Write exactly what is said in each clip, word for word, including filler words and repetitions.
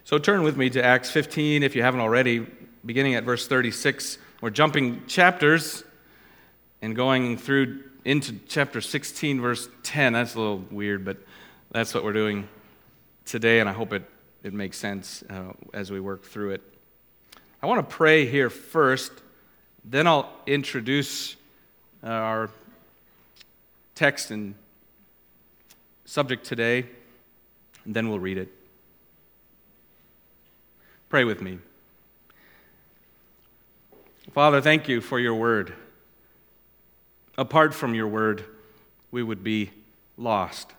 So turn with me to Acts fifteen, if you haven't already, beginning at verse thirty-six. We're jumping chapters and going through into chapter sixteen, verse ten. That's a little weird, but that's what we're doing today, and I hope it, it makes sense uh, as we work through it. I want to pray here first, then I'll introduce uh, our text and subject today, and then we'll read it. Pray with me. Father, thank you for your word. Apart from your word, we would be lost.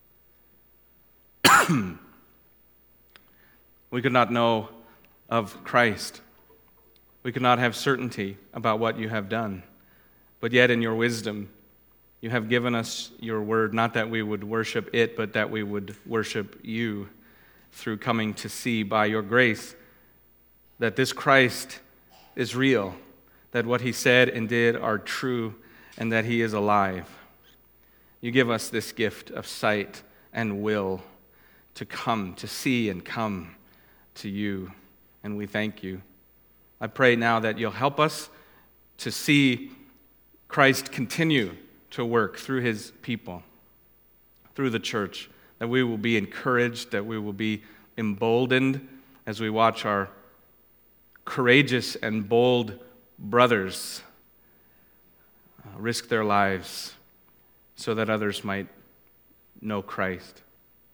We could not know of Christ. We could not have certainty about what you have done. But yet in your wisdom, you have given us your word, not that we would worship it, but that we would worship you through coming to see by your grace that this Christ is real, that what he said and did are true, and that he is alive. You give us this gift of sight and will to come, to see and come to you, and we thank you. I pray now that you'll help us to see Christ continue to work through his people, through the church, that we will be encouraged, that we will be emboldened as we watch our courageous and bold brothers uh, risk their lives so that others might know Christ.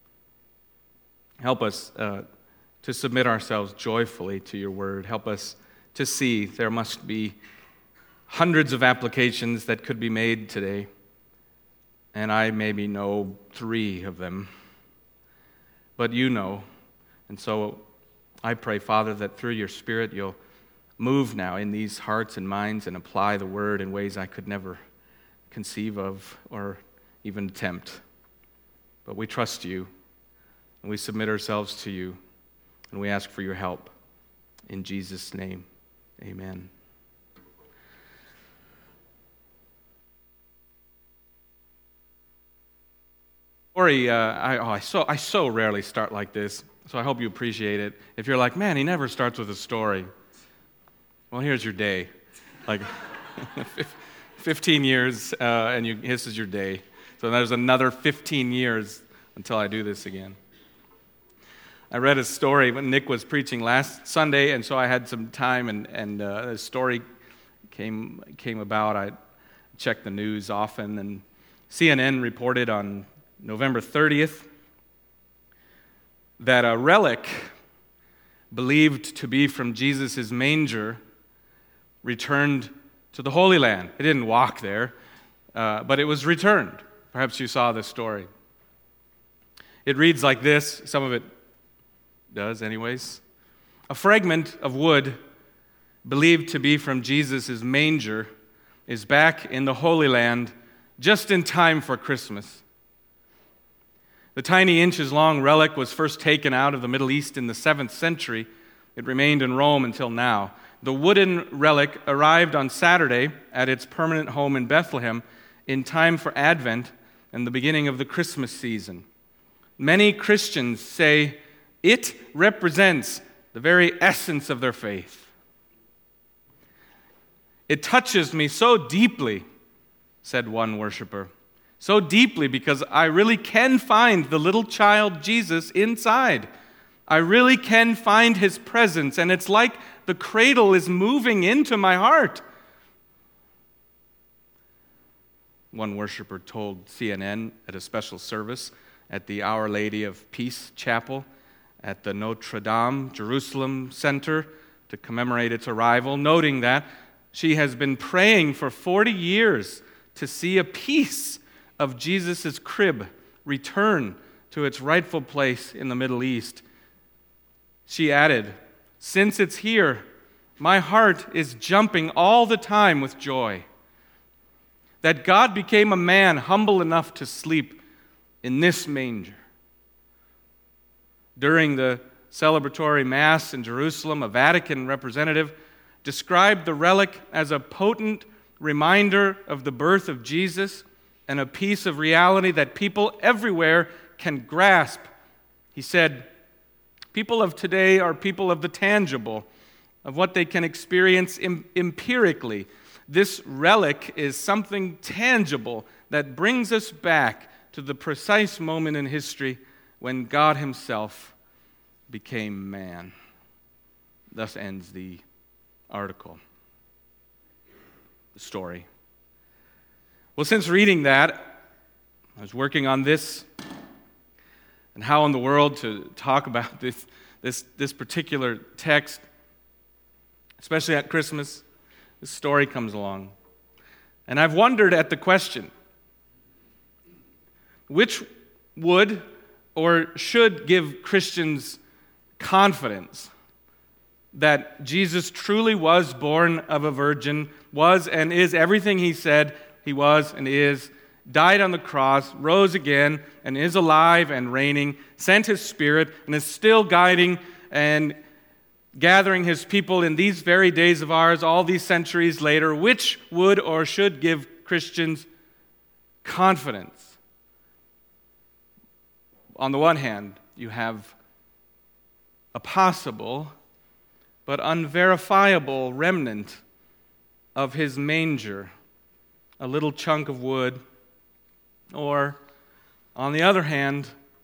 Help us uh, to submit ourselves joyfully to your word. Help us to see there must be hundreds of applications that could be made today, and I maybe know three of them, but you know, and so I pray, Father, that through your Spirit you'll move now in these hearts and minds and apply the word in ways I could never conceive of or even attempt. But we trust you, and we submit ourselves to you, and we ask for your help. In Jesus' name, amen. Story, uh, I, oh, I, so, I so rarely start like this, so I hope you appreciate it. If you're like, man, he never starts with a story. Well, here's your day. Like, fifteen years, uh, and you, this is your day. So there's another fifteen years until I do this again. I read a story when Nick was preaching last Sunday, and so I had some time, and, and uh, a story came came about. I check the news often, and C N N reported on November thirtieth that a relic believed to be from Jesus' manger returned to the Holy Land. It didn't walk there, uh, but it was returned. Perhaps you saw this story. It reads like this. Some of it does anyways. A fragment of wood believed to be from Jesus' manger is back in the Holy Land just in time for Christmas. The tiny inches-long relic was first taken out of the Middle East in the seventh century. It remained in Rome until now. The wooden relic arrived on Saturday at its permanent home in Bethlehem in time for Advent and the beginning of the Christmas season. Many Christians say it represents the very essence of their faith. It touches me so deeply, said one worshiper. So deeply because I really can find the little child Jesus inside. I really can find his presence, and it's like the cradle is moving into my heart. One worshiper told C N N at a special service at the Our Lady of Peace Chapel at the Notre Dame Jerusalem Center to commemorate its arrival, noting that she has been praying for forty years to see a piece of Jesus' crib return to its rightful place in the Middle East. She added, "Since it's here, my heart is jumping all the time with joy that God became a man humble enough to sleep in this manger." During the celebratory Mass in Jerusalem, a Vatican representative described the relic as a potent reminder of the birth of Jesus and a piece of reality that people everywhere can grasp. He said, People of today are people of the tangible, of what they can experience em- empirically. This relic is something tangible that brings us back to the precise moment in history when God himself became man. Thus ends the article, the story. Well, since reading that, I was working on this and how in the world to talk about this, this, this particular text, especially at Christmas. This story comes along. And I've wondered at the question, which would or should give Christians confidence that Jesus truly was born of a virgin, was and is everything he said he was and is, died on the cross, rose again, and is alive and reigning, sent his Spirit, and is still guiding and gathering his people in these very days of ours, all these centuries later, which would or should give Christians confidence? On the one hand, you have a possible but unverifiable remnant of his manger, a little chunk of wood, or, on the other hand,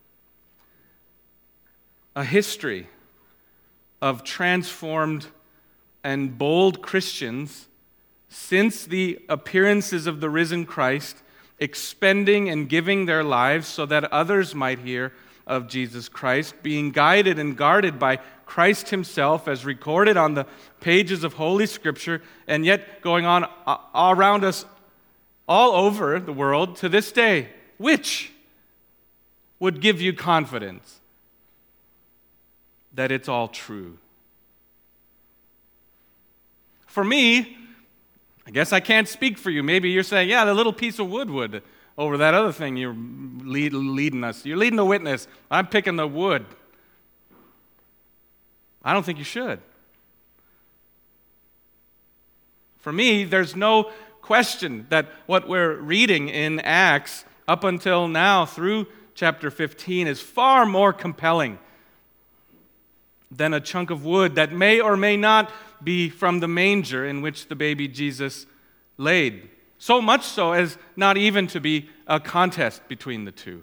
a history of transformed and bold Christians since the appearances of the risen Christ, expending and giving their lives so that others might hear of Jesus Christ, being guided and guarded by Christ himself as recorded on the pages of Holy Scripture, and yet going on all around us all over the world to this day. Which would give you confidence that it's all true? For me, I guess I can't speak for you. Maybe you're saying, yeah, the little piece of wood would over that other thing you're lead, leading us. You're leading the witness. I'm picking the wood. I don't think you should. For me, there's no question that what we're reading in Acts up until now through chapter fifteen is far more compelling than a chunk of wood that may or may not be from the manger in which the baby Jesus laid. So much so as not even to be a contest between the two.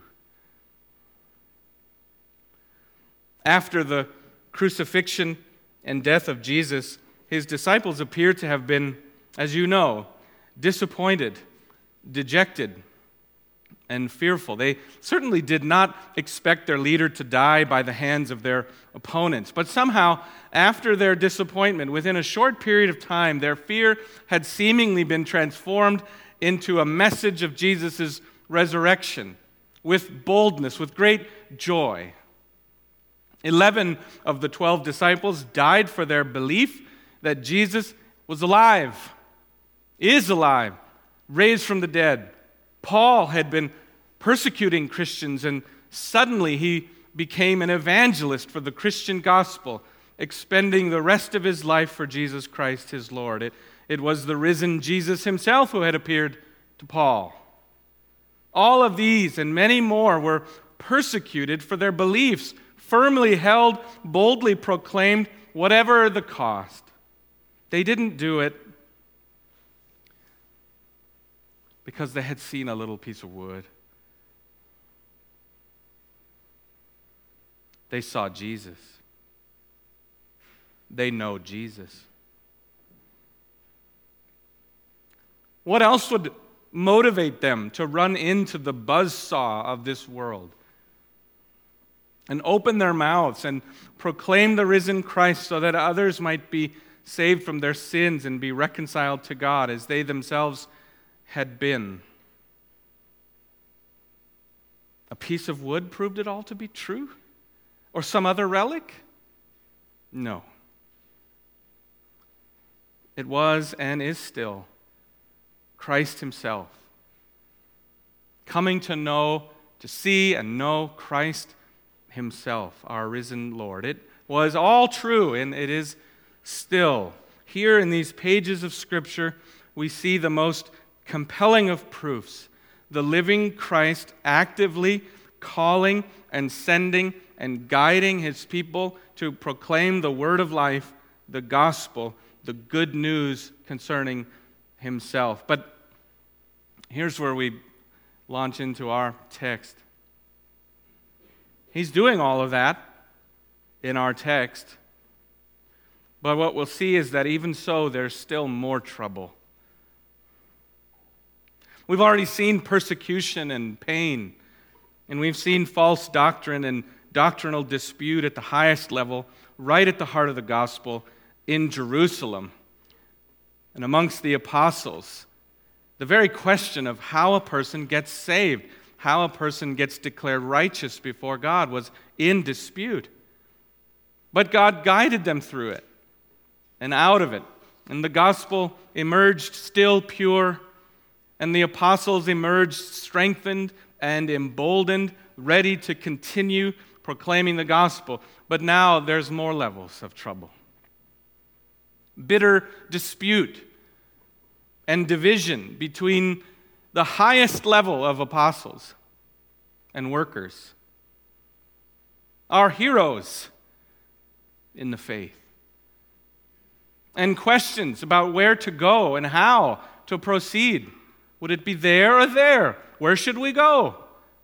After the crucifixion and death of Jesus, his disciples appear to have been, as you know, disappointed, dejected, and fearful. They certainly did not expect their leader to die by the hands of their opponents. But somehow, after their disappointment, within a short period of time, their fear had seemingly been transformed into a message of Jesus' resurrection with boldness, with great joy. Eleven of the twelve disciples died for their belief that Jesus was alive, is alive, raised from the dead. Paul had been persecuting Christians, and suddenly he became an evangelist for the Christian gospel, expending the rest of his life for Jesus Christ, his Lord. It, it was the risen Jesus himself who had appeared to Paul. All of these and many more were persecuted for their beliefs, firmly held, boldly proclaimed, whatever the cost. They didn't do it because they had seen a little piece of wood. They saw Jesus. They know Jesus. What else would motivate them to run into the buzzsaw of this world and open their mouths and proclaim the risen Christ so that others might be saved from their sins and be reconciled to God as they themselves had been? A piece of wood proved it all to be true? Or some other relic? No. It was and is still Christ himself. Coming to know, to see and know Christ himself, our risen Lord. It was all true, and it is still. Here in these pages of Scripture, we see the most compelling of proofs, the living Christ actively calling and sending and guiding his people to proclaim the word of life, the gospel, the good news concerning himself. But here's where we launch into our text. He's doing all of that in our text. But what we'll see is that even so, there's still more trouble. We've already seen persecution and pain, and we've seen false doctrine and doctrinal dispute at the highest level, right at the heart of the gospel in Jerusalem and amongst the apostles. The very question of how a person gets saved, how a person gets declared righteous before God was in dispute. But God guided them through it and out of it. And the gospel emerged still pure, and the apostles emerged strengthened and emboldened, ready to continue proclaiming the gospel. But now there's more levels of trouble. Bitter dispute and division between the highest level of apostles and workers, our heroes in the faith, and questions about where to go and how to proceed. Would it be there or there? Where should we go?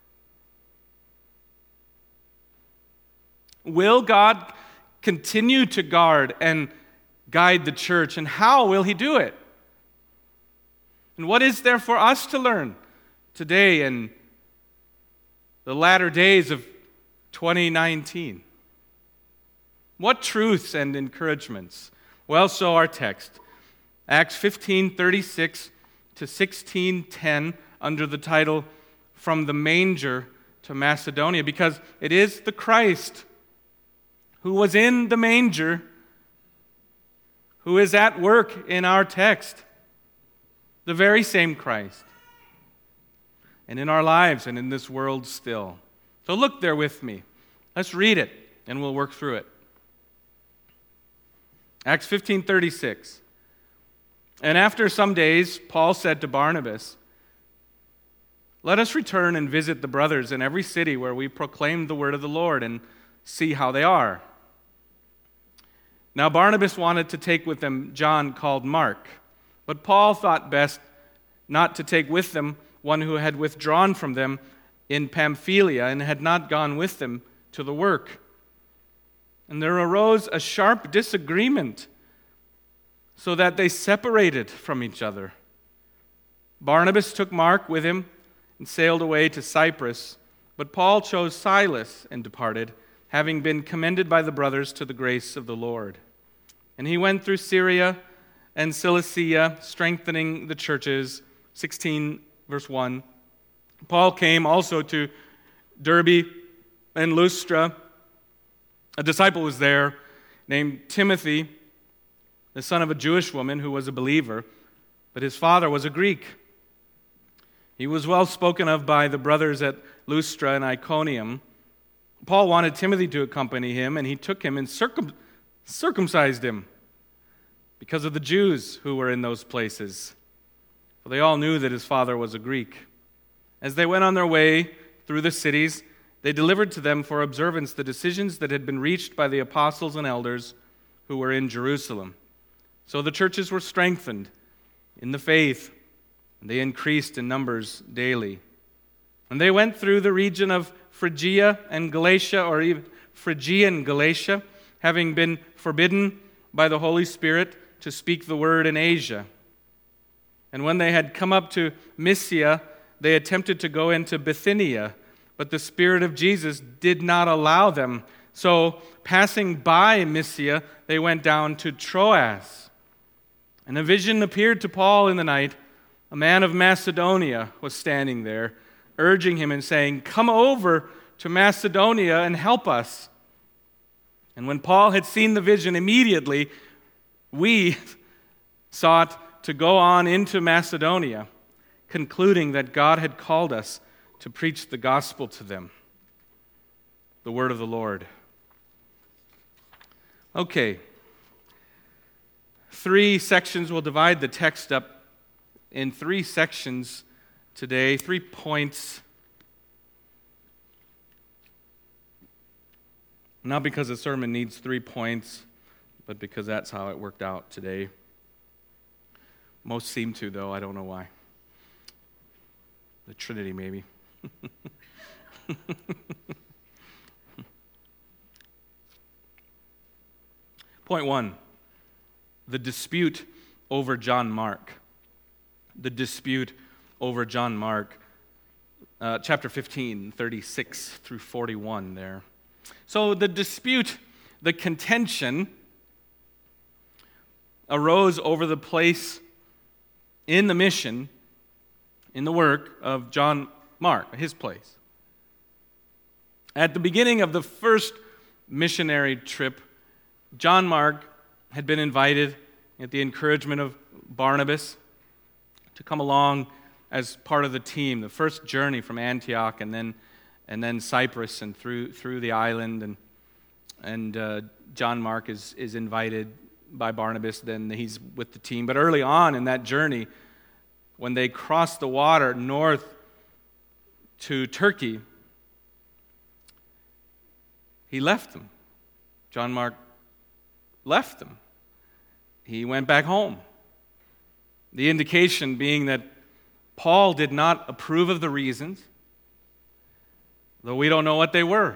Will God continue to guard and guide the church, and how will he do it? And what is there for us to learn today in the latter days of twenty nineteen? What truths and encouragements? Well, so our text, Acts fifteen thirty-six to sixteen ten, under the title, From the Manger to Macedonia, because it is the Christ who was in the manger who is at work in our text. The very same Christ. And in our lives and in this world still. So look there with me. Let's read it and we'll work through it. Acts fifteen thirty-six. And after some days, Paul said to Barnabas, "Let us return and visit the brothers in every city where we proclaim the word of the Lord and see how they are." Now Barnabas wanted to take with them John called Mark, but Paul thought best not to take with them one who had withdrawn from them in Pamphylia and had not gone with them to the work. And there arose a sharp disagreement, so that they separated from each other. Barnabas took Mark with him and sailed away to Cyprus, but Paul chose Silas and departed, having been commended by the brothers to the grace of the Lord. And he went through Syria and Cilicia, strengthening the churches. sixteen, verse one. Paul came also to Derbe and Lystra. A disciple was there named Timothy, the son of a Jewish woman who was a believer, but his father was a Greek. He was well spoken of by the brothers at Lystra and Iconium. Paul wanted Timothy to accompany him, and he took him and circum- circumcised him because of the Jews who were in those places. For they all knew that his father was a Greek. As they went on their way through the cities, they delivered to them for observance the decisions that had been reached by the apostles and elders who were in Jerusalem. So the churches were strengthened in the faith, and they increased in numbers daily. And they went through the region of Phrygia and Galatia, or even Phrygia and Galatia, having been forbidden by the Holy Spirit to speak the word in Asia. And when they had come up to Mysia, they attempted to go into Bithynia, but the Spirit of Jesus did not allow them. So, passing by Mysia, they went down to Troas. And a vision appeared to Paul in the night. A man of Macedonia was standing there, urging him and saying, "Come over to Macedonia and help us." And when Paul had seen the vision, immediately we sought to go on into Macedonia, concluding that God had called us to preach the gospel to them. The word of the Lord. Okay. Three sections. We'll divide the text up in three sections today, three points. Not because the sermon needs three points, but because that's how it worked out today. Most seem to, though. I don't know why. The Trinity, maybe. Point one, the dispute over John Mark. The dispute over John Mark. Uh, chapter fifteen, thirty-six through forty-one there. So the dispute, the contention, arose over the place in the mission, in the work of John Mark, his place. At the beginning of the first missionary trip, John Mark had been invited at the encouragement of Barnabas to come along as part of the team, the first journey from Antioch and then and then Cyprus and through through the island, and and uh, John Mark is is invited by Barnabas. Then he's with the team. But early on in that journey, when they crossed the water north to Turkey, he left them. John Mark left them. He went back home. The indication being that Paul did not approve of the reasons, though we don't know what they were.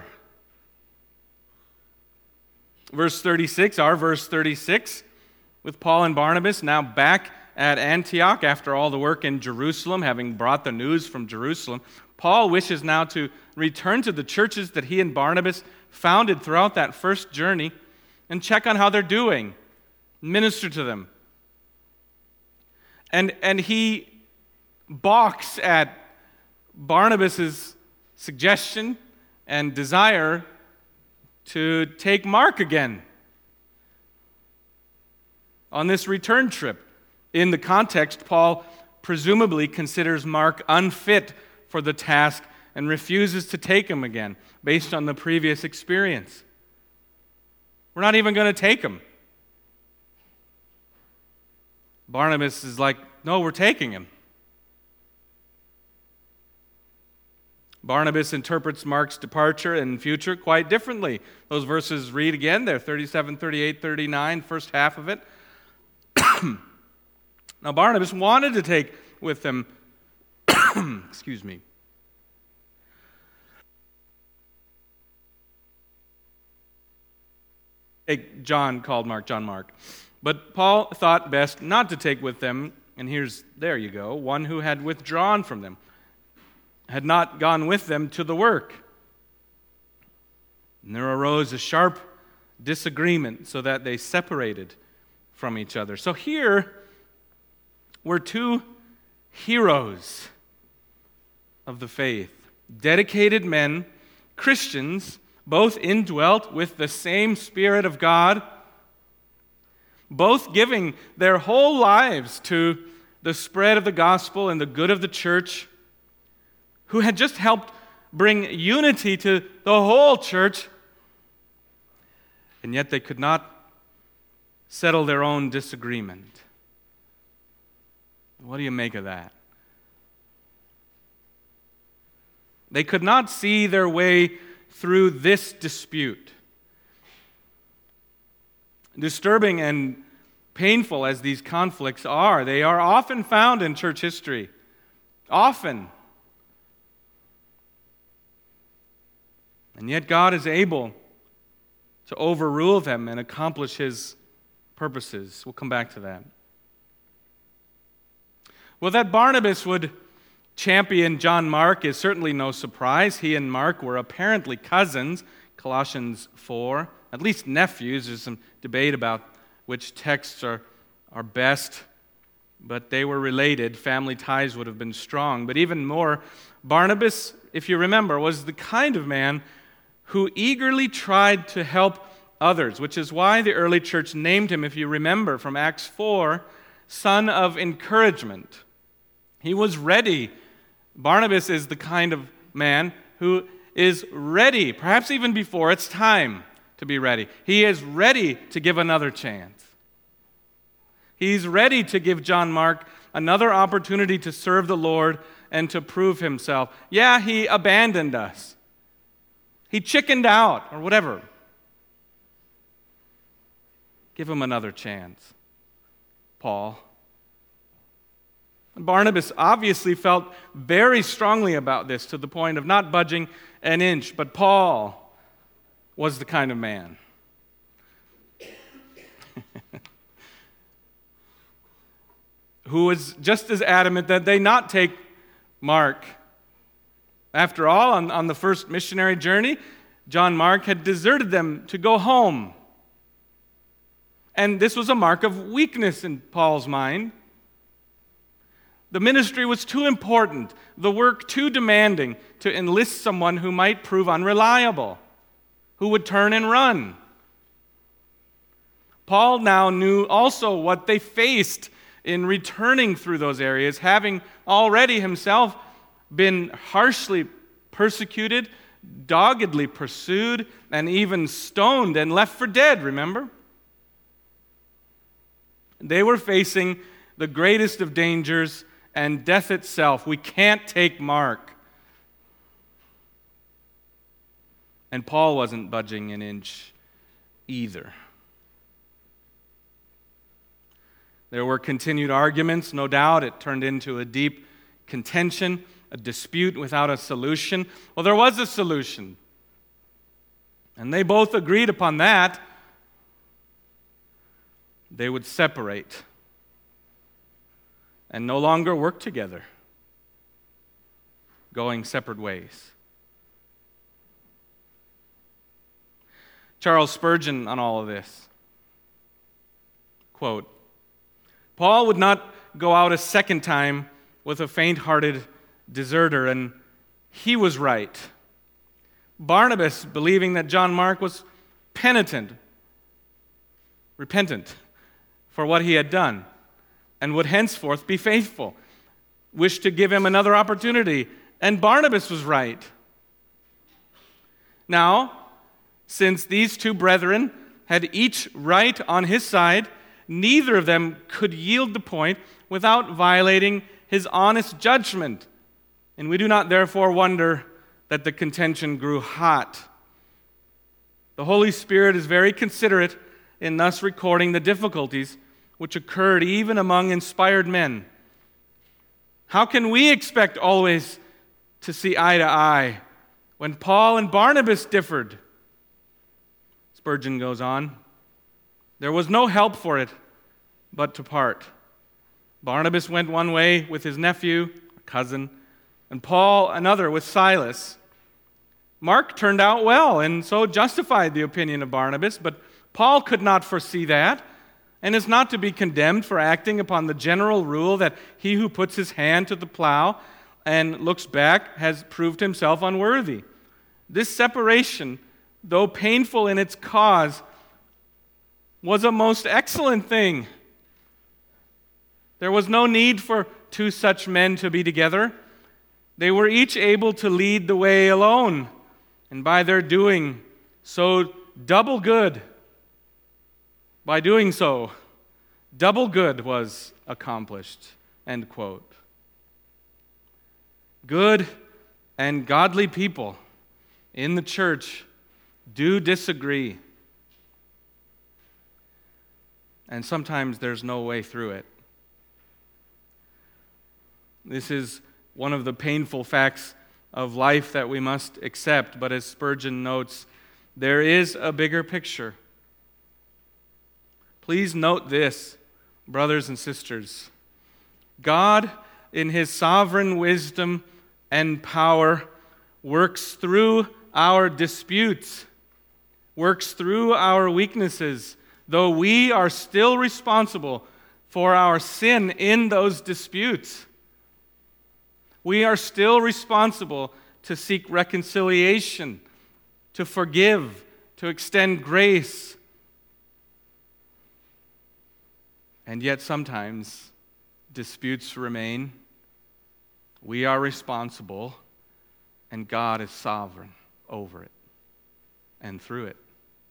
Verse thirty-six, our verse thirty-six, with Paul and Barnabas now back at Antioch after all the work in Jerusalem, having brought the news from Jerusalem, Paul wishes now to return to the churches that he and Barnabas founded throughout that first journey and check on how they're doing, minister to them. And, and he balks at Barnabas' suggestion and desire to take Mark again on this return trip. In the context, Paul presumably considers Mark unfit for the task and refuses to take him again based on the previous experience. We're not even going to take him. Barnabas is like, no, we're taking him. Barnabas interprets Mark's departure and future quite differently. Those verses read again there, thirty-seven, thirty-eight, thirty-nine, first half of it. Now Barnabas wanted to take with them, excuse me, take John, called Mark, John Mark. But Paul thought best not to take with them, and here's, there you go, one who had withdrawn from them, had not gone with them to the work. And there arose a sharp disagreement so that they separated from each other. So here were two heroes of the faith, dedicated men, Christians, both indwelt with the same Spirit of God, both giving their whole lives to the spread of the gospel and the good of the church, who had just helped bring unity to the whole church, and yet they could not settle their own disagreement. What do you make of that? They could not see their way through this dispute. Disturbing and painful as these conflicts are, they are often found in church history. Often. And yet God is able to overrule them and accomplish His purposes. We'll come back to that. Well, that Barnabas would champion John Mark is certainly no surprise. He and Mark were apparently cousins, Colossians four, at least nephews. There's some debate about which texts are, are best, but they were related. Family ties would have been strong. But even more, Barnabas, if you remember, was the kind of man who eagerly tried to help others, which is why the early church named him, if you remember from Acts four, son of encouragement. He was ready. Barnabas is the kind of man who is ready, perhaps even before it's time to be ready. He is ready to give another chance. He's ready to give John Mark another opportunity to serve the Lord and to prove himself. Yeah, he abandoned us. He chickened out, or whatever. Give him another chance. Paul. Barnabas obviously felt very strongly about this to the point of not budging an inch, but Paul was the kind of man who was just as adamant that they not take Mark. After all, on, on the first missionary journey, John Mark had deserted them to go home. And this was a mark of weakness in Paul's mind. The ministry was too important, the work too demanding to enlist someone who might prove unreliable, who would turn and run. Paul now knew also what they faced in returning through those areas, having already himself been harshly persecuted, doggedly pursued, and even stoned and left for dead, remember? They were facing the greatest of dangers and death itself. We can't take Mark. And Paul wasn't budging an inch either. There were continued arguments, no doubt. It turned into a deep contention, a dispute without a solution. Well, there was a solution. And they both agreed upon that. They would separate and no longer work together, going separate ways. Charles Spurgeon on all of this, quote, Paul would not go out a second time with a faint-hearted deserter, and he was right. Barnabas, believing that John Mark was penitent, repentant for what he had done, and would henceforth be faithful, wished to give him another opportunity, and Barnabas was right. Now, since these two brethren had each right on his side, neither of them could yield the point without violating his honest judgment, and we do not therefore wonder that the contention grew hot. The Holy Spirit is very considerate in thus recording the difficulties which occurred even among inspired men. How can we expect always to see eye to eye when Paul and Barnabas differed? Spurgeon goes on, there was no help for it but to part. Barnabas went one way with his nephew, a cousin, and Paul another with Silas. Mark turned out well and so justified the opinion of Barnabas, but Paul could not foresee that, and is not to be condemned for acting upon the general rule that he who puts his hand to the plow and looks back has proved himself unworthy. This separation, though painful in its cause, was a most excellent thing. There was no need for two such men to be together. They were each able to lead the way alone, and by their doing so double good. By doing so, double good was accomplished. End quote. Good and godly people in the church do disagree. And sometimes there's no way through it. This is one of the painful facts of life that we must accept, but as Spurgeon notes, there is a bigger picture. Please note this, brothers and sisters. God, in His sovereign wisdom and power, works through our disputes, works through our weaknesses, though we are still responsible for our sin in those disputes. We are still responsible to seek reconciliation, to forgive, to extend grace. And yet sometimes disputes remain. We are responsible, and God is sovereign over it and through it.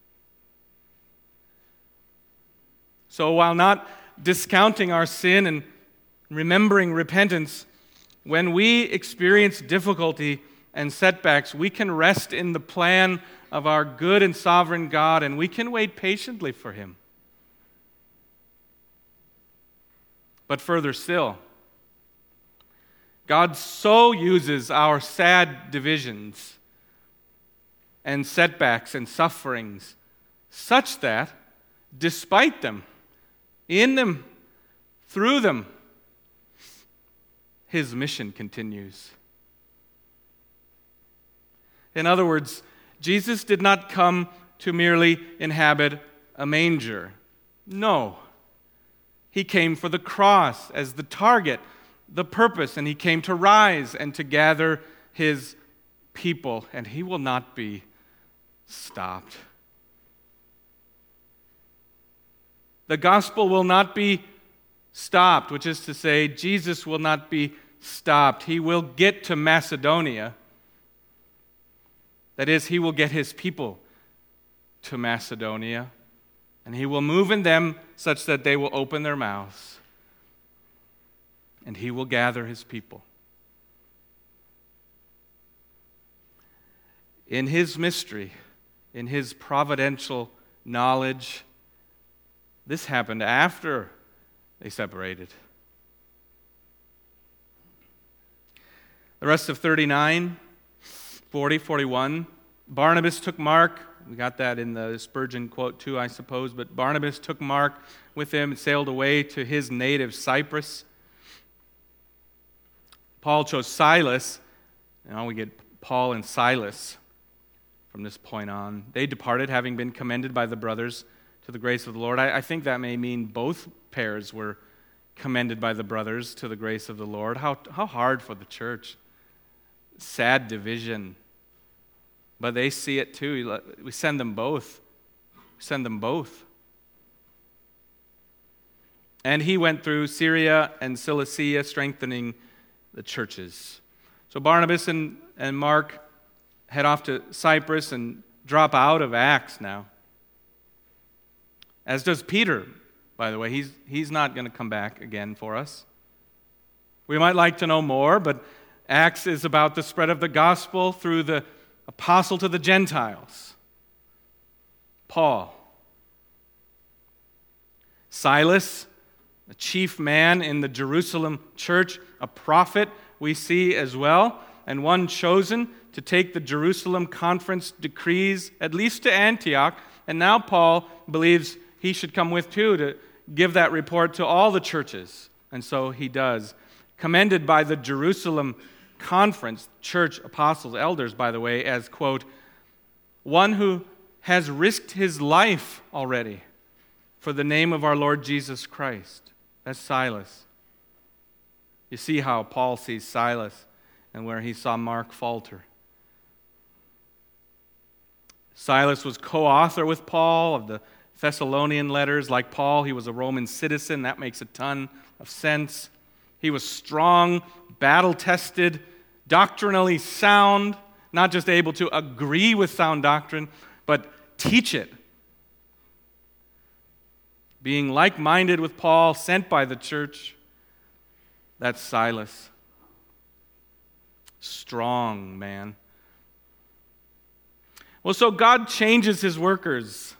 So while not discounting our sin and remembering repentance, when we experience difficulty and setbacks, we can rest in the plan of our good and sovereign God, and we can wait patiently for Him. But further still, God so uses our sad divisions and setbacks and sufferings such that, despite them, in them, through them, His mission continues. In other words, Jesus did not come to merely inhabit a manger. No. He came for the cross as the target, the purpose, and He came to rise and to gather His people, and He will not be stopped. The gospel will not be stopped, which is to say, Jesus will not be stopped. He will get to Macedonia. That is, He will get His people to Macedonia, and He will move in them such that they will open their mouths, and He will gather His people. In His mystery, in His providential knowledge, this happened after they separated. The rest of thirty-nine, forty, forty-one, Barnabas took Mark. We got that in the Spurgeon quote too, I suppose. But Barnabas took Mark with him and sailed away to his native Cyprus. Paul chose Silas. Now we get Paul and Silas from this point on. They departed, having been commended by the brothers to the grace of the Lord. I, I think that may mean both pairs were commended by the brothers to the grace of the Lord. How, how hard for the church. Sad division. But they see it too. We send them both. We send them both. And he went through Syria and Cilicia, strengthening the churches. So Barnabas and, and Mark head off to Cyprus and drop out of Acts now. As does Peter, by the way. He's, he's not going to come back again for us. We might like to know more, but Acts is about the spread of the gospel through the apostle to the Gentiles, Paul. Silas, a chief man in the Jerusalem church, a prophet we see as well, and one chosen to take the Jerusalem conference decrees, at least to Antioch, and now Paul believes he should come with too to give that report to all the churches, and so he does. Commended by the Jerusalem conference, church, apostles, elders, by the way, as, quote, one who has risked his life already for the name of our Lord Jesus Christ. That's Silas. You see how Paul sees Silas and where he saw Mark falter. Silas was co-author with Paul of the Thessalonian letters. Like Paul, he was a Roman citizen. That makes a ton of sense. He was strong, battle-tested, doctrinally sound, not just able to agree with sound doctrine, but teach it. Being like-minded with Paul, sent by the church, that's Silas. Strong man. Well, so God changes His workers,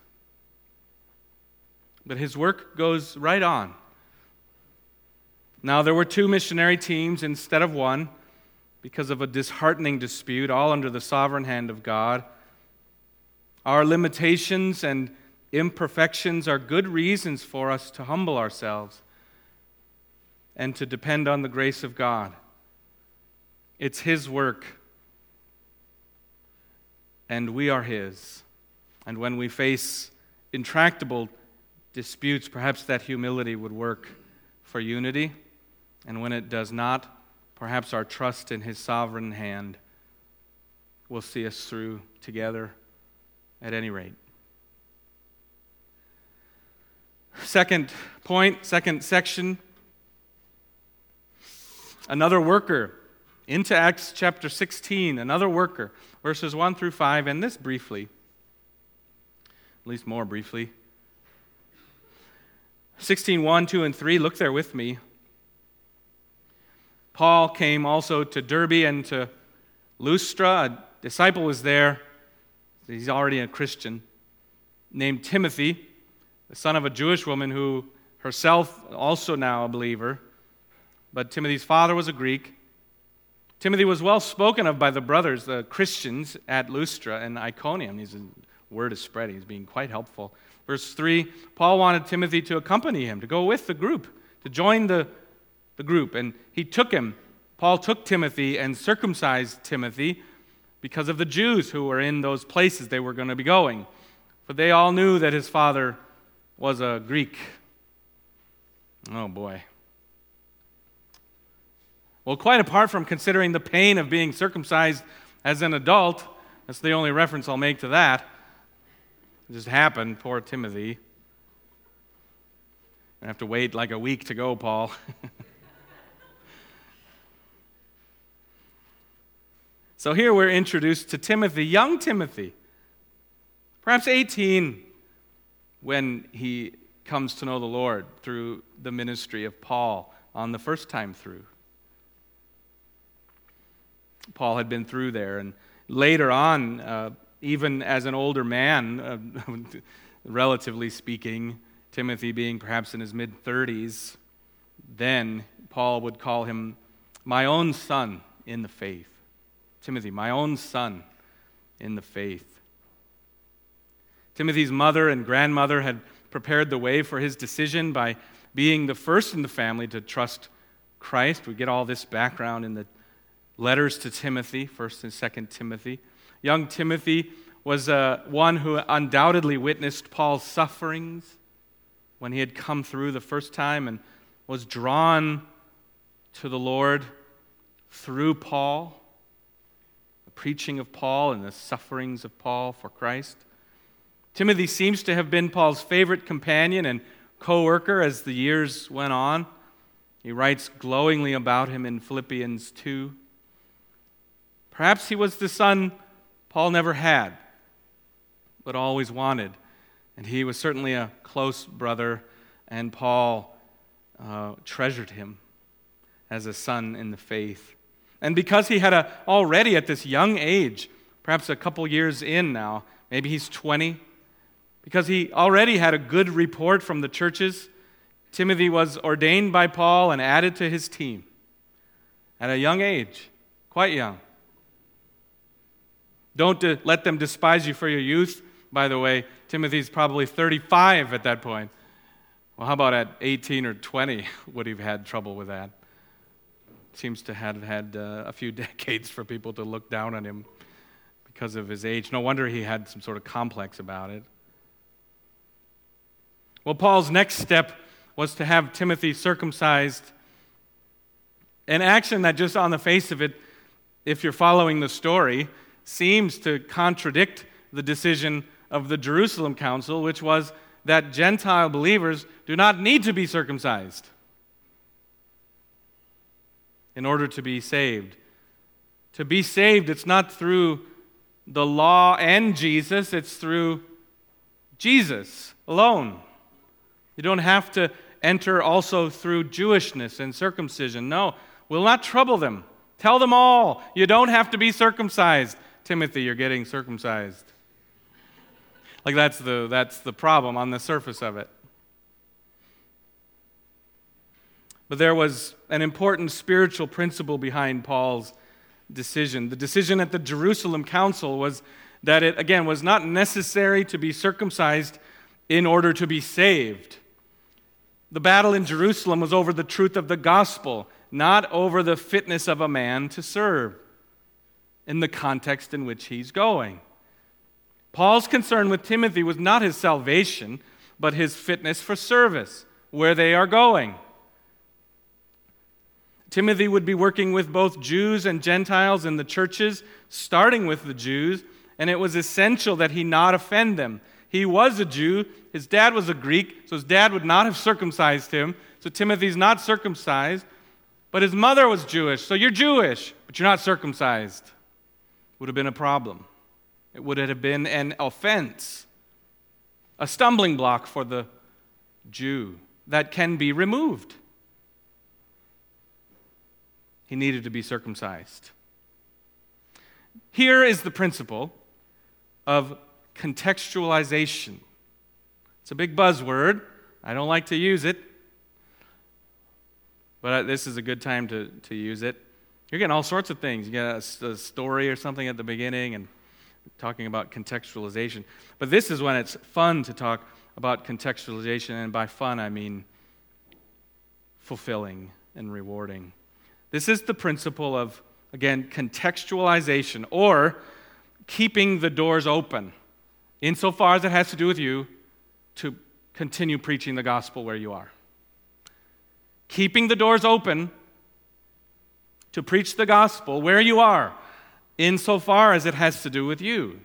but His work goes right on. Now, there were two missionary teams instead of one because of a disheartening dispute, all under the sovereign hand of God. Our limitations and imperfections are good reasons for us to humble ourselves and to depend on the grace of God. It's His work, and we are His. And when we face intractable disputes, perhaps that humility would work for unity. And when it does not, perhaps our trust in His sovereign hand will see us through together at any rate. Second point, second section. Another worker. Into Acts chapter sixteen, another worker. Verses one through five, and this briefly. At least more briefly. sixteen, one, two, and three. Look there with me. Paul came also to Derbe and to Lystra. A disciple was there. He's already a Christian. Named Timothy, the son of a Jewish woman who herself also now a believer, but Timothy's father was a Greek. Timothy was well spoken of by the brothers, the Christians at Lystra and Iconium. His word is spreading. He's being quite helpful. Verse three, Paul wanted Timothy to accompany him, to go with the group, to join the, the group. And he took him. Paul took Timothy and circumcised Timothy because of the Jews who were in those places they were going to be going. For they all knew that his father was a Greek. Oh boy. Well, quite apart from considering the pain of being circumcised as an adult, that's the only reference I'll make to that. It just happened, poor Timothy. I have to wait like a week to go, Paul. So here we're introduced to Timothy, young Timothy, perhaps eighteen, when he comes to know the Lord through the ministry of Paul on the first time through. Paul had been through there, and later on, uh, even as an older man, uh, relatively speaking, Timothy being perhaps in his mid-thirties, then Paul would call him my own son in the faith. Timothy, my own son in the faith. Timothy's mother and grandmother had prepared the way for his decision by being the first in the family to trust Christ. We get all this background in the letters to Timothy, First and Second Timothy. Young Timothy was uh, one who undoubtedly witnessed Paul's sufferings when he had come through the first time and was drawn to the Lord through Paul, the preaching of Paul and the sufferings of Paul for Christ. Timothy seems to have been Paul's favorite companion and co-worker as the years went on. He writes glowingly about him in Philippians two. Perhaps he was the son Paul never had, but always wanted. And he was certainly a close brother, and Paul uh, treasured him as a son in the faith. And because he had a, already at this young age, perhaps a couple years in now, maybe he's twenty, because he already had a good report from the churches, Timothy was ordained by Paul and added to his team at a young age, quite young. Don't de- let them despise you for your youth. By the way, Timothy's probably thirty-five at that point. Well, how about at eighteen or twenty? Would he have had trouble with that? Seems to have had uh, a few decades for people to look down on him because of his age. No wonder he had some sort of complex about it. Well, Paul's next step was to have Timothy circumcised, an action that just on the face of it, if you're following the story, seems to contradict the decision of the Jerusalem Council, which was that Gentile believers do not need to be circumcised in order to be saved. To be saved, it's not through the law and Jesus, it's through Jesus alone. You don't have to enter also through Jewishness and circumcision. No, we'll not trouble them. Tell them all, you don't have to be circumcised. Timothy, you're getting circumcised. Like that's the that's the problem on the surface of it. But there was an important spiritual principle behind Paul's decision. The decision at the Jerusalem Council was that it, again, was not necessary to be circumcised in order to be saved. The battle in Jerusalem was over the truth of the gospel, not over the fitness of a man to serve in the context in which he's going. Paul's concern with Timothy was not his salvation, but his fitness for service, where they are going. Timothy would be working with both Jews and Gentiles in the churches, starting with the Jews, and it was essential that he not offend them. He was a Jew, his dad was a Greek, so his dad would not have circumcised him, so Timothy's not circumcised, but his mother was Jewish, so you're Jewish, but you're not circumcised. Would have been a problem. It would have been an offense, a stumbling block for the Jew that can be removed. He needed to be circumcised. Here is the principle of contextualization. It's a big buzzword. I don't like to use it, but this is a good time to, to use it. You're getting all sorts of things. You get a, a story or something at the beginning and talking about contextualization. But this is when it's fun to talk about contextualization, and by fun I mean fulfilling and rewarding. This is the principle of, again, contextualization, or keeping the doors open, insofar as it has to do with you, to continue preaching the gospel where you are. Keeping the doors open to preach the gospel where you are, insofar as it has to do with you.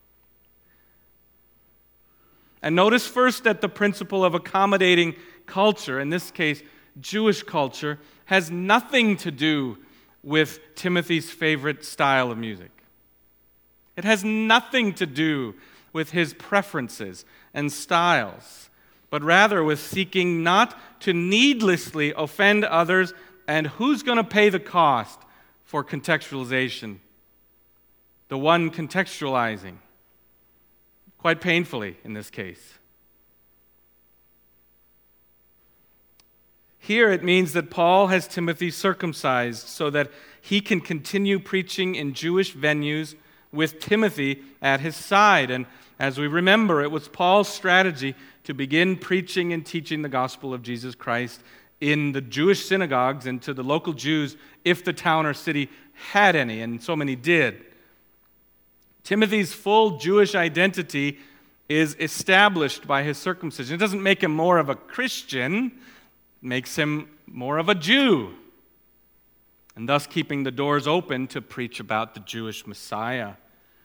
And notice first that the principle of accommodating culture, in this case, Jewish culture, has nothing to do with Timothy's favorite style of music. It has nothing to do with his preferences and styles, but rather with seeking not to needlessly offend others. And who's going to pay the cost for contextualization? The one contextualizing, quite painfully in this case. Here it means that Paul has Timothy circumcised so that he can continue preaching in Jewish venues with Timothy at his side. And as we remember, it was Paul's strategy to begin preaching and teaching the gospel of Jesus Christ in the Jewish synagogues and to the local Jews, if the town or city had any, and so many did. Timothy's full Jewish identity is established by his circumcision. It doesn't make him more of a Christian, it makes him more of a Jew, and thus keeping the doors open to preach about the Jewish Messiah.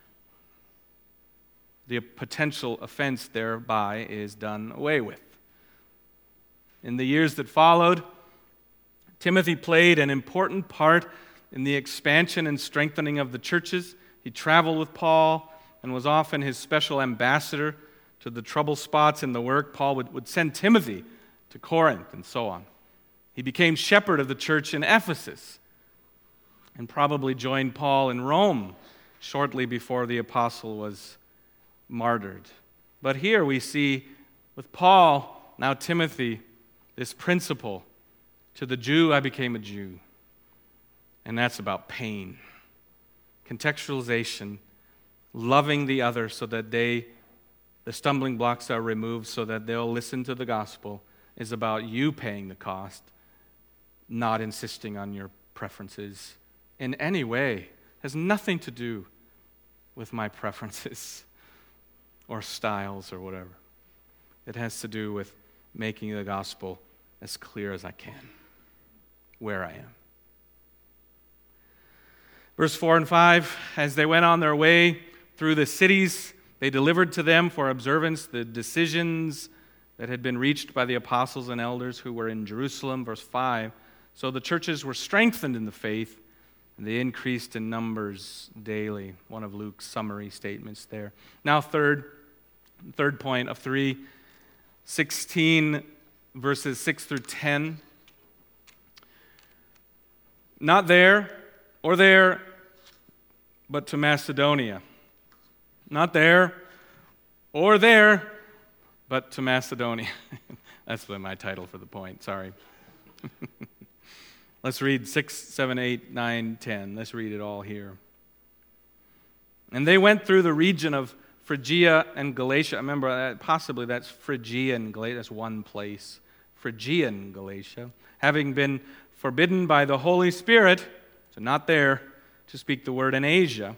The potential offense thereby is done away with. In the years that followed, Timothy played an important part in the expansion and strengthening of the churches. He traveled with Paul and was often his special ambassador to the trouble spots in the work. Paul would, would send Timothy to Corinth and so on. He became shepherd of the church in Ephesus and probably joined Paul in Rome shortly before the apostle was martyred. But here we see with Paul, now Timothy, this principle: to the Jew I became a Jew. And that's about pain. Contextualization, loving the other so that they, the stumbling blocks are removed so that they'll listen to the gospel, is about you paying the cost, not insisting on your preferences in any way. It has nothing to do with my preferences or styles or whatever. It has to do with making the gospel as clear as I can, where I am. Verse four and five, as they went on their way through the cities, they delivered to them for observance the decisions that had been reached by the apostles and elders who were in Jerusalem. Verse five, so the churches were strengthened in the faith, and they increased in numbers daily. One of Luke's summary statements there. Now third, third point of three, sixteen verses six through ten. Not there or there, but to Macedonia. Not there or there, but to Macedonia. That's my title for the point, sorry. Let's read six, seven, eight, nine, ten. Let's read it all here. And they went through the region of Phrygia and Galatia. Remember, uh, possibly that's Phrygia and Galatia. That's one place. Phrygia and Galatia. Having been forbidden by the Holy Spirit, so not there, to speak the word in Asia.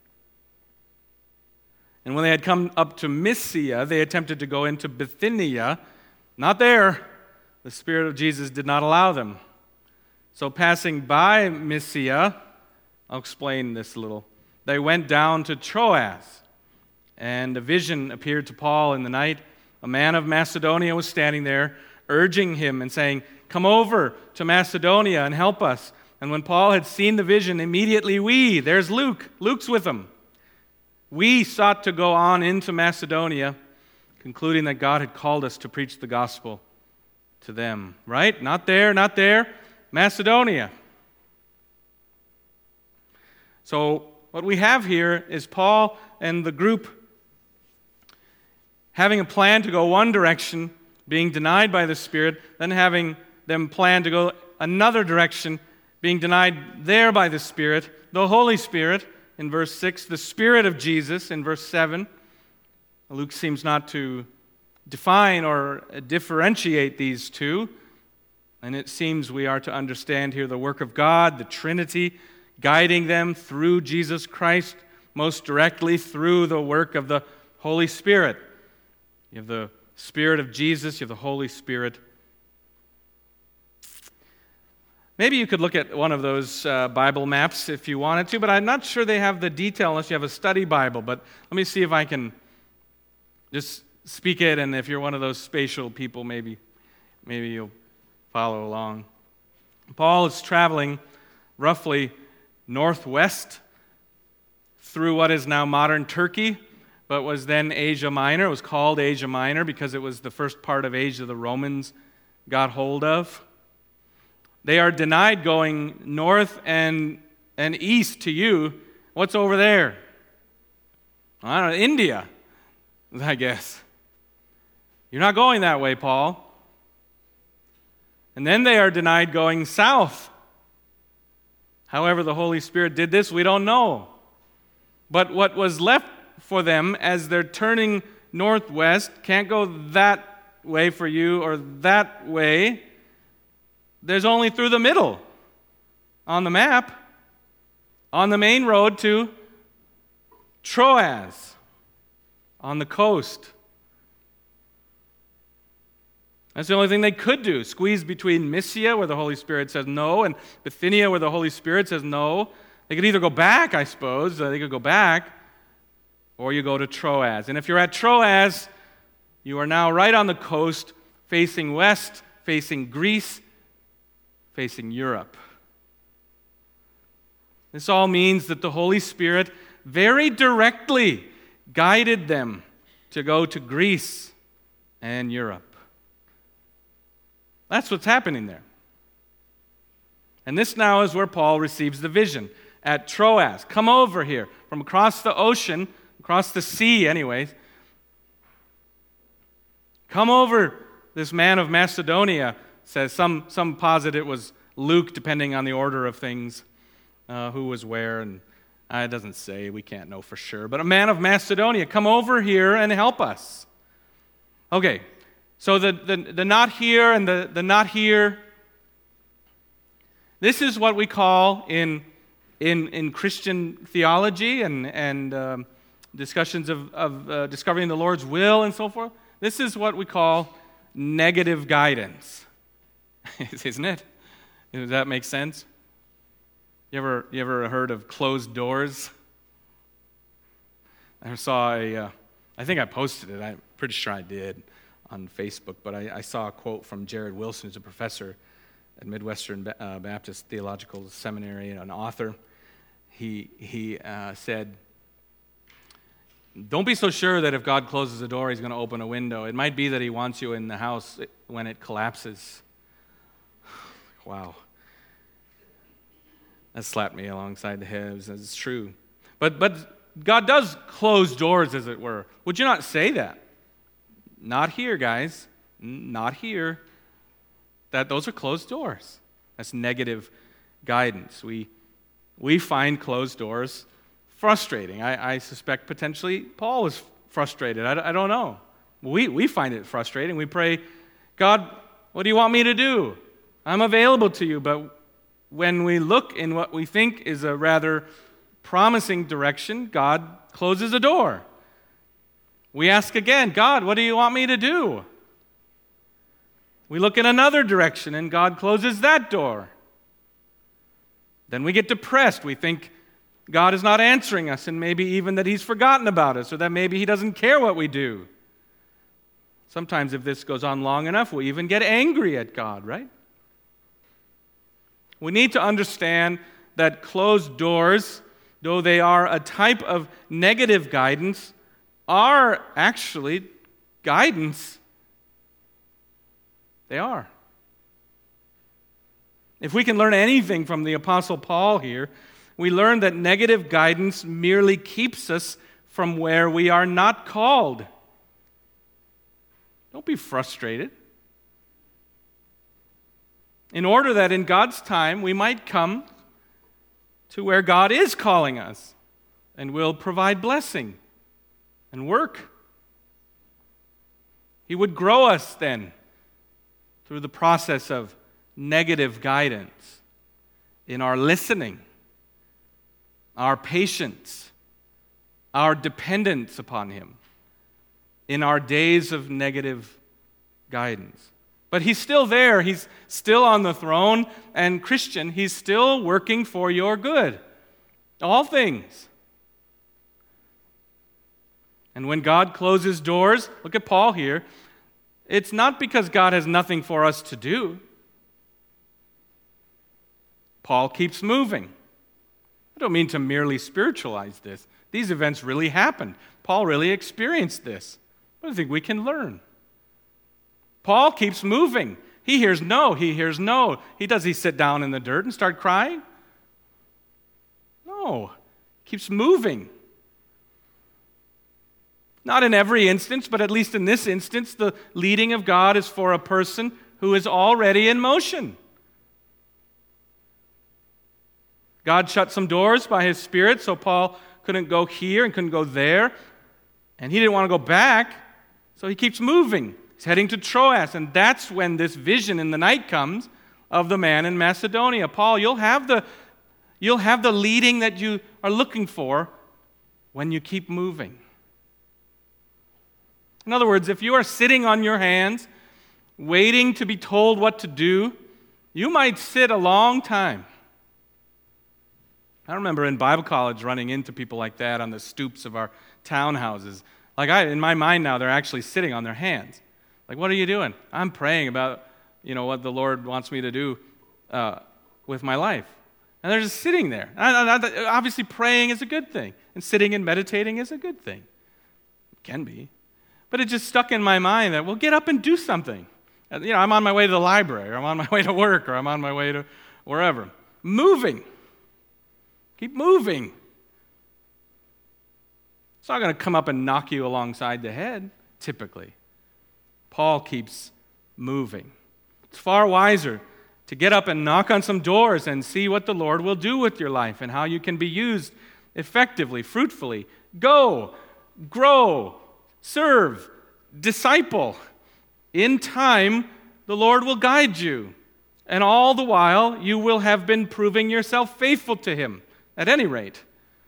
And when they had come up to Mysia, they attempted to go into Bithynia. Not there. The Spirit of Jesus did not allow them. So passing by Mysia, I'll explain this a little. They went down to Troas, and a vision appeared to Paul in the night. A man of Macedonia was standing there, urging him and saying, "Come over to Macedonia and help us." And when Paul had seen the vision, immediately we, there's Luke, Luke's with him, we sought to go on into Macedonia, concluding that God had called us to preach the gospel to them. Right? Not there, not there. Macedonia. So what we have here is Paul and the group having a plan to go one direction, being denied by the Spirit, then having them plan to go another direction, being denied there by the Spirit, the Holy Spirit in verse six, the Spirit of Jesus in verse seven. Luke seems not to define or differentiate these two, and it seems we are to understand here the work of God, the Trinity, guiding them through Jesus Christ, most directly through the work of the Holy Spirit. You have the Spirit of Jesus, you have the Holy Spirit. Maybe you could look at one of those uh, Bible maps if you wanted to, but I'm not sure they have the detail unless you have a study Bible. But let me see if I can just speak it, and if you're one of those spatial people, maybe, maybe you'll follow along. Paul is traveling roughly northwest through what is now modern Turkey, but was then Asia Minor. It was called Asia Minor because it was the first part of Asia the Romans got hold of. They are denied going north and, and east to you. What's over there? I don't know, India, I guess. You're not going that way, Paul. And then they are denied going south. However the Holy Spirit did this, we don't know. But what was left for them as they're turning northwest, can't go that way for you or that way. There's only through the middle on the map, on the main road to Troas, on the coast. That's the only thing they could do. Squeeze between Mysia, where the Holy Spirit says no, and Bithynia, where the Holy Spirit says no. They could either go back, I suppose. They could go back, or you go to Troas. And if you're at Troas, you are now right on the coast, facing west, facing Greece, facing Europe. This all means that the Holy Spirit very directly guided them to go to Greece and Europe. That's what's happening there. And this now is where Paul receives the vision. At Troas. Come over here. From across the ocean, across the sea anyways. Come over, this man of Macedonia says. Some, some posit it was Luke, depending on the order of things, uh, who was where, and uh, it doesn't say, we can't know for sure. But a man of Macedonia, come over here and help us. Okay, so the, the, the not here and the, the not here, this is what we call in, in, in Christian theology and, and um, discussions of, of uh, discovering the Lord's will and so forth, this is what we call negative guidance. Isn't it? Does that make sense? You ever you ever heard of closed doors? I saw a, uh, I think I posted it, I'm pretty sure I did on Facebook, but I, I saw a quote from Jared Wilson, who's a professor at Midwestern uh, Baptist Theological Seminary, an author. He, he uh, said, don't be so sure that if God closes a door, he's going to open a window. It might be that he wants you in the house when it collapses. Wow. That slapped me alongside the head. It's true. But but God does close doors, as it were. Would you not say that? Not here, guys. Not here. That those are closed doors. That's negative guidance. We we find closed doors frustrating. I, I suspect potentially Paul was frustrated. I, I don't know. We we find it frustrating. We pray, God, what do you want me to do? I'm available to you, but when we look in what we think is a rather promising direction, God closes a door. We ask again, God, what do you want me to do? We look in another direction, and God closes that door. Then we get depressed. We think God is not answering us, and maybe even that he's forgotten about us, or that maybe he doesn't care what we do. Sometimes if this goes on long enough, we even get angry at God, right? We need to understand that closed doors, though they are a type of negative guidance, are actually guidance. They are. If we can learn anything from the Apostle Paul here, we learn that negative guidance merely keeps us from where we are not called. Don't be frustrated. in order that in God's time we might come to where God is calling us and will provide blessing and work. He would grow us then through the process of negative guidance in our listening, our patience, our dependence upon Him, in our days of negative guidance. But He's still there. He's still on the throne. And Christian, He's still working for your good. All things. And when God closes doors, look at Paul here, it's not because God has nothing for us to do. Paul keeps moving. I don't mean to merely spiritualize this. These events really happened. Paul really experienced this. What do you think we can learn? Paul keeps moving. He hears no, he hears no. He does he sit down in the dirt and start crying? No. Keeps moving. Not in every instance, but at least in this instance, the leading of God is for a person who is already in motion. God shut some doors by His Spirit, so Paul couldn't go here and couldn't go there. And he didn't want to go back, so he keeps moving. He's heading to Troas, and that's when this vision in the night comes of the man in Macedonia. Paul, you'll have the, you'll have the leading that you are looking for when you keep moving. In other words, if you are sitting on your hands, waiting to be told what to do, you might sit a long time. I remember in Bible college running into people like that on the stoops of our townhouses. Like I, in my mind now, they're actually sitting on their hands. Like, what are you doing? I'm praying about, you know, what the Lord wants me to do uh, with my life. And they're just sitting there. And I, I, obviously, praying is a good thing. And sitting and meditating is a good thing. It can be. But it just stuck in my mind that, well, get up and do something. You know, I'm on my way to the library, or I'm on my way to work, or I'm on my way to wherever. Moving. Keep moving. It's not going to come up and knock you alongside the head, typically. Paul keeps moving. It's far wiser to get up and knock on some doors and see what the Lord will do with your life and how you can be used effectively, fruitfully. Go, grow, serve, disciple. In time, the Lord will guide you. And all the while, you will have been proving yourself faithful to Him, at any rate.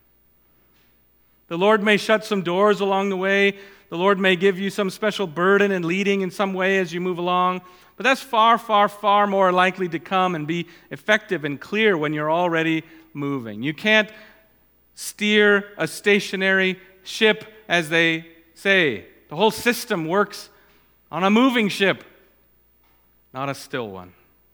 The Lord may shut some doors along the way. The Lord may give you some special burden and leading in some way as you move along. But that's far, far, far more likely to come and be effective and clear when you're already moving. You can't steer a stationary ship, as they say. The whole system works on a moving ship, not a still one.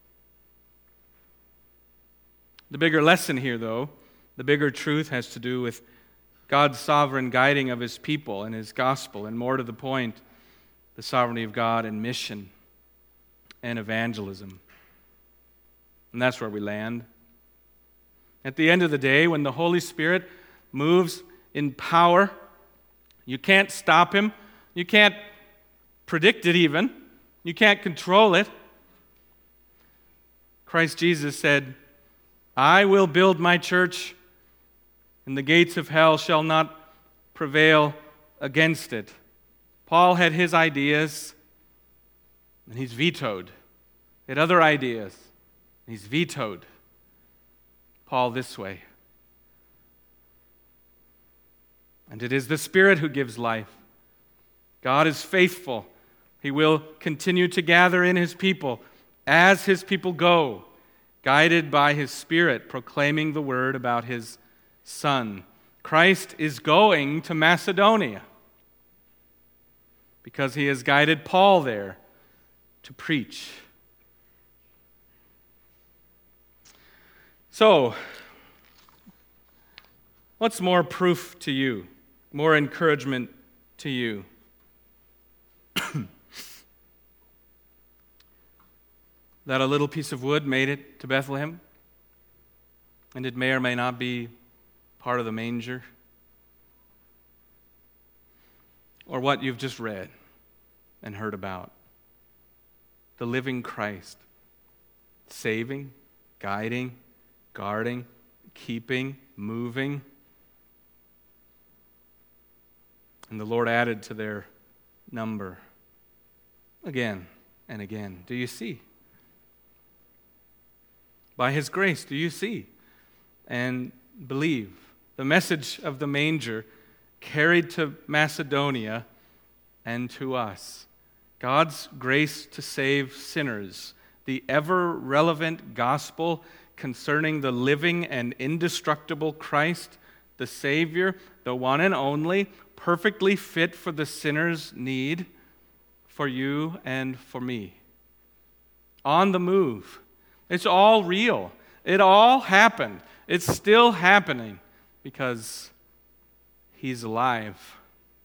The bigger lesson here, though, the bigger truth has to do with God's sovereign guiding of His people and His gospel, and more to the point, the sovereignty of God in mission and evangelism. And that's where we land. At the end of the day, when the Holy Spirit moves in power, you can't stop Him. You can't predict it even. You can't control it. Christ Jesus said, I will build my church, and the gates of hell shall not prevail against it. Paul had his ideas, and he's vetoed. He had other ideas, and he's vetoed. Paul this way. And it is the Spirit who gives life. God is faithful. He will continue to gather in His people as His people go, guided by His Spirit, proclaiming the word about His Son. Christ is going to Macedonia because He has guided Paul there to preach. So, what's more proof to you, more encouragement to you? That a little piece of wood made it to Bethlehem, and it may or may not be part of the manger, or what you've just read and heard about. The living Christ, saving, guiding, guarding, keeping, moving. And the Lord added to their number again and again. Do you see? By His grace, do you see? And believe. The message of the manger carried to Macedonia and to us. God's grace to save sinners. The ever-relevant gospel concerning the living and indestructible Christ, the Savior, the one and only, perfectly fit for the sinner's need, for you and for me. On the move. It's all real. It all happened. It's still happening because He's alive.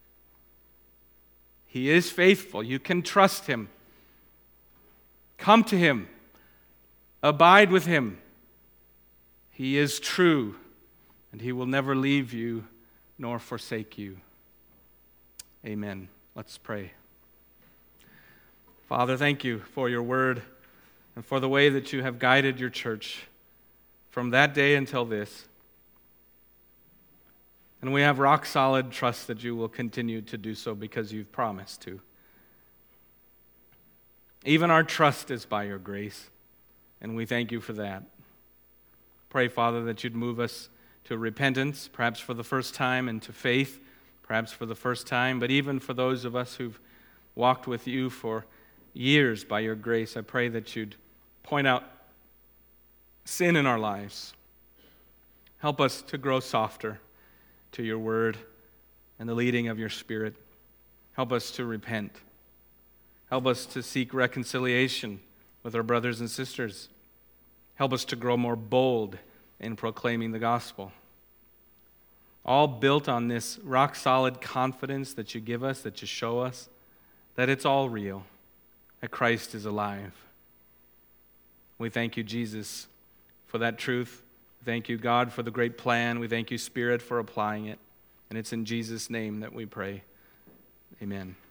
He is faithful. You can trust Him. Come to Him. Abide with Him. He is true, and He will never leave you nor forsake you. Amen. Let's pray. Father, thank you for your word and for the way that you have guided your church from that day until this. And we have rock solid trust that you will continue to do so because you've promised to. Even our trust is by your grace, and we thank you for that. Pray, Father, that you'd move us to repentance, perhaps for the first time, and to faith, perhaps for the first time, but even for those of us who've walked with you for years by your grace, I pray that you'd point out sin in our lives. Help us to grow softer to your word and the leading of your Spirit. Help us to repent. Help us to seek reconciliation with our brothers and sisters. Help us to grow more bold in proclaiming the gospel. All built on this rock-solid confidence that you give us, that you show us, that it's all real, that Christ is alive. We thank you, Jesus, for that truth. We thank you, God, for the great plan. We thank you, Spirit, for applying it. And it's in Jesus' name that we pray. Amen.